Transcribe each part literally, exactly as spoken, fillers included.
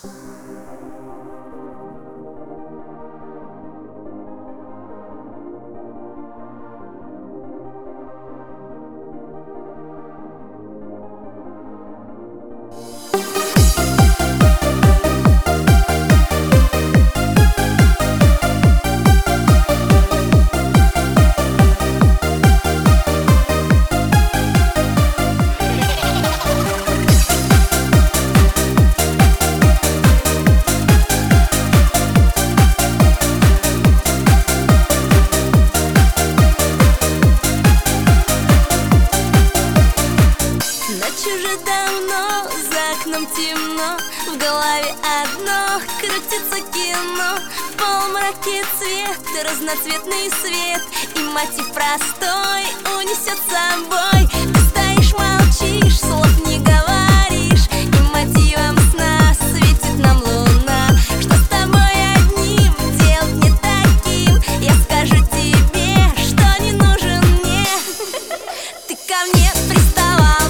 Уже давно, за окном темно, в голове одно, крутится кино. В полумраке цвет, разноцветный свет, и мотив простой унесет с собой. Ты стоишь, молчишь, слов не говоришь, и мотивом сна светит нам луна. Что с тобой одним делать не таким? Я скажу тебе, что не нужен мне. Ты ко мне приставал,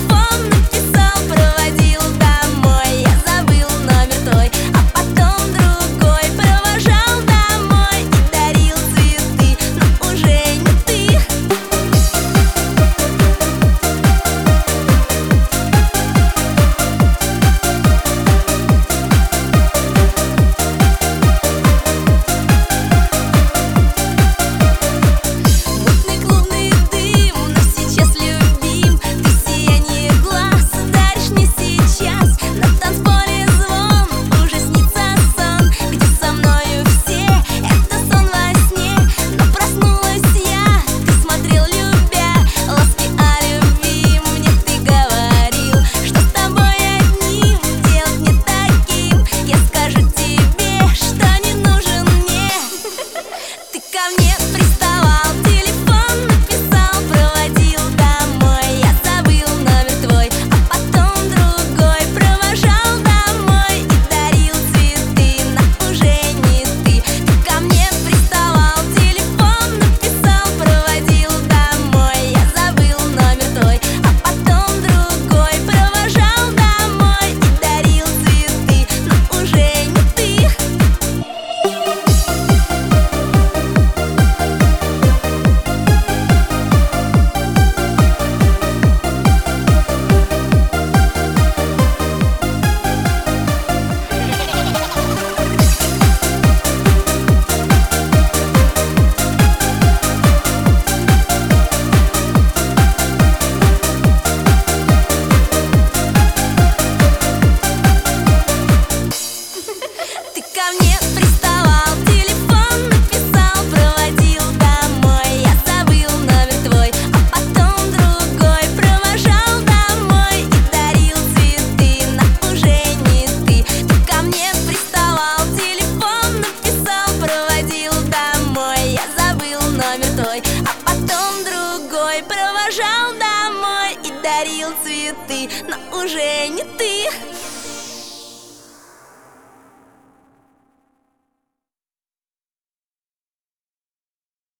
а потом другой провожал домой и дарил цветы, но уже не ты.